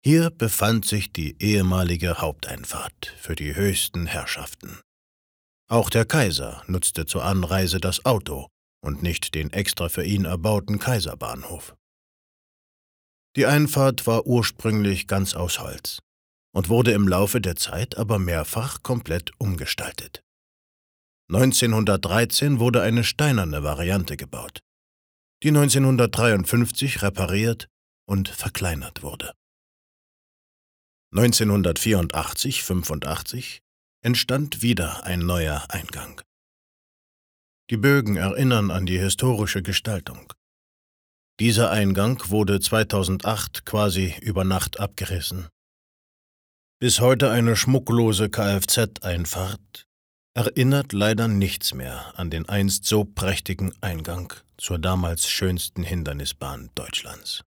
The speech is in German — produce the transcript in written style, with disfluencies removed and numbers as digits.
Hier befand sich die ehemalige Haupteinfahrt für die höchsten Herrschaften. Auch der Kaiser nutzte zur Anreise das Auto und nicht den extra für ihn erbauten Kaiserbahnhof. Die Einfahrt war ursprünglich ganz aus Holz und wurde im Laufe der Zeit aber mehrfach komplett umgestaltet. 1913 wurde eine steinerne Variante gebaut, die 1953 repariert und verkleinert wurde. 1984/85 entstand wieder ein neuer Eingang. Die Bögen erinnern an die historische Gestaltung. Dieser Eingang wurde 2008 quasi über Nacht abgerissen. Bis heute eine schmucklose Kfz-Einfahrt erinnert leider nichts mehr an den einst so prächtigen Eingang zur damals schönsten Hindernisbahn Deutschlands.